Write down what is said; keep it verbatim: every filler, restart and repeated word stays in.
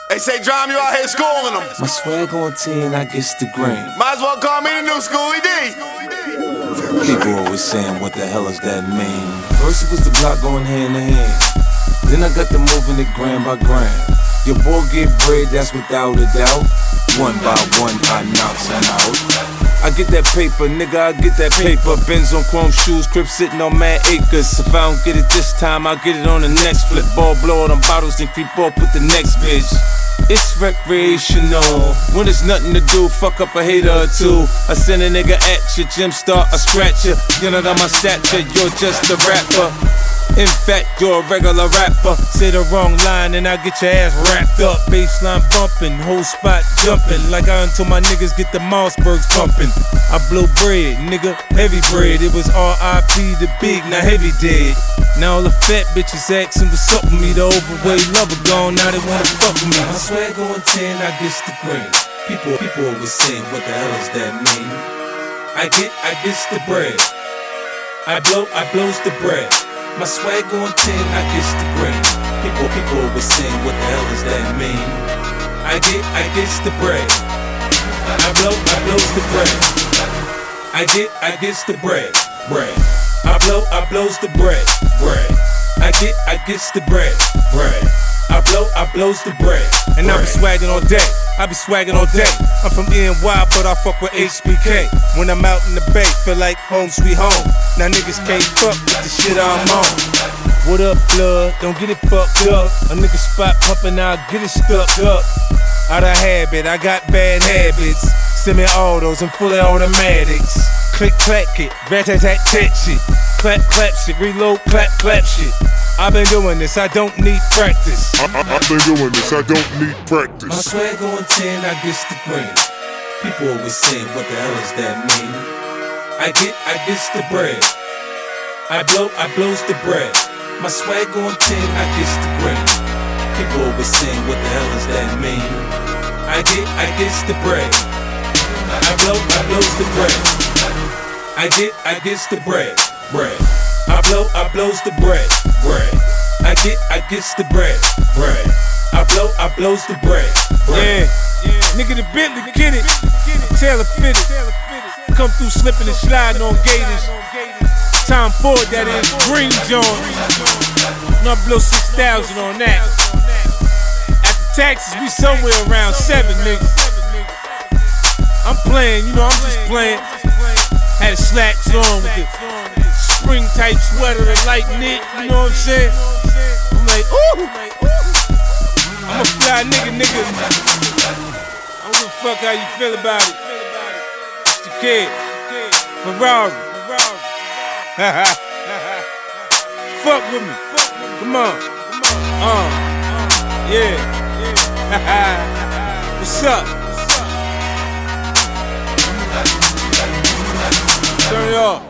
They say Drum, you out here schooling them. My swag on ten, I guess the grain. Might as well call me the new Schooly D. People always saying, what the hell is that mean? First it was the block going hand to hand. Then I got to moving it gram by gram. Your boy get bread, that's without a doubt. One by one, I knocks him out. I get that paper, nigga, I get that paper. Benz on chrome shoes, crib sitting on mad acres. If I don't get it this time, I'll get it on the next flip. Ball blow on bottles and creep up with the next bitch. It's recreational. When there's nothing to do, fuck up a hater or two. I send a nigga at you, gym start, I scratch you. You're not on my stature, you're just a rapper. In fact, you're a regular rapper. Say the wrong line and I get your ass wrapped up. Baseline bumping, whole spot jumping. Like I until my niggas get the Mossbergs pumping. I blow bread, nigga, heavy bread. It was R I P the big, now heavy dead. Now all the fat bitches asking what's up with me. The overweight lover gone, now they wanna fuck with me. My swag on ten, I guess the green. People, people always saying, what the hell does that mean? I get, I guess the bread. I blow, I blows the bread. My swag on ten, I guess the green. People, people always saying, what the hell does that mean? I get, I guess the bread. I blow, I blows the bread. I get, I guess the bread, bread. I blow, I blows the bread, bread. I get, I guess the bread, bread. I blow, I blows the bread. And I be swagging all day, I be swagging all day. I'm from N Y, but I fuck with H B K. When I'm out in the bay, feel like home sweet home. Now niggas can't fuck with the shit I'm on. What up, blood? Don't get it fucked up. A nigga spot pumping, I'll get it stuck up. Out of habit, I got bad habits. Semi-autos and fully automatics. Click, clack it, rat-tat-tat-tat shit. Clap, clap shit, reload, clap, clap shit. I've been doing this, I don't need practice. I, I, I've been doing this, I don't need practice. My swag on ten, I guess the green. People always saying, what the hell does that mean? I get, I guess the bread. I blow, I blows the bread. My swag on ten, I guess the green. People always saying, what the hell does that mean? I get, I guess the bread. I blow, I blows the bread. I get, I guess the bread, bread. I blow, I blows the bread, bread. I get, I guess the bread, bread. I blow, I blows the bread, bread. Yeah, yeah. Nigga the Bentley, get it. Taylor fitted. Come through slipping and sliding on gators. Tom Ford, that is, green John. No, I blow six thousand on that. After taxes, we somewhere around seven, nigga. I'm playing, you know, I'm just playing. Had the slacks on with the spring type sweater and light knit, you know what I'm saying? I'm like, ooh, I'm a fly nigga, nigga. I don't give a fuck how you feel about it. It's the kid, Ferrari. Fuck with me, come on, uh, yeah. What's up? Turn it off.